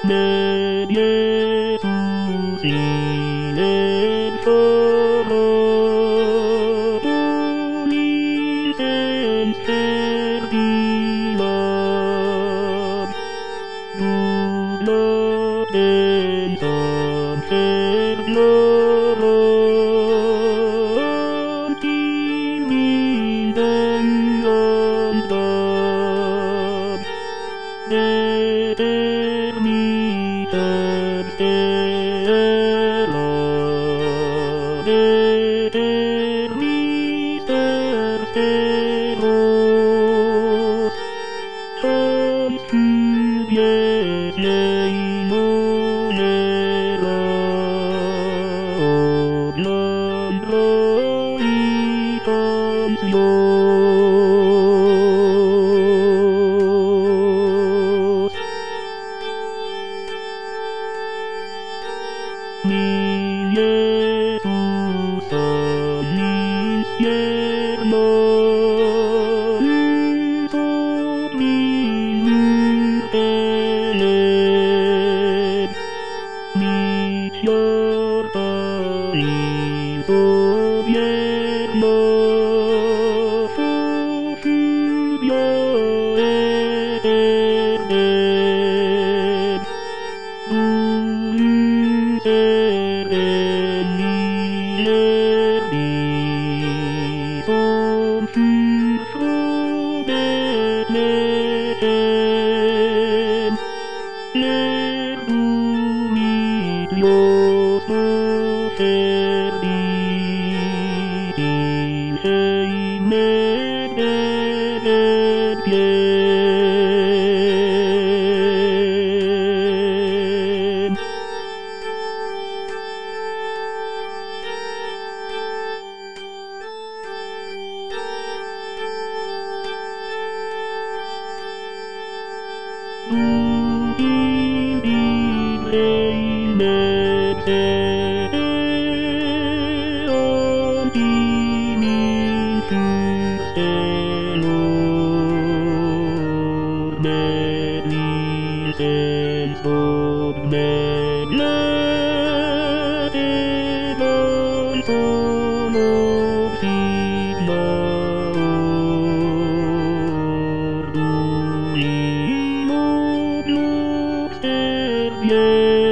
med Jesus i ledförråd, polisens färdiglad. Glad den som förglad till milden undgång. Det är mitt ödställa, det är mitt ödstärås, som studiet lejonera och glömdra i hans ljus. Min Jesus som min stjärna, utsåg min urfälled. Mitt hjärta liv så gärna, för skydd jag är rädd. Du lyser en ilerdig som skyr från Betlehem. Lär du mitt ljus och färdig till sig med glädjen. Du invid dig med säden till min kyrkställor, med visens och med glädjen som uppsigna år. Du liv och blodstär